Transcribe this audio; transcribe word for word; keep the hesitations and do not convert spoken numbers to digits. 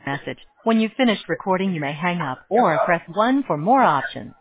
message. When you've finished recording, you may hang up or press one for more options.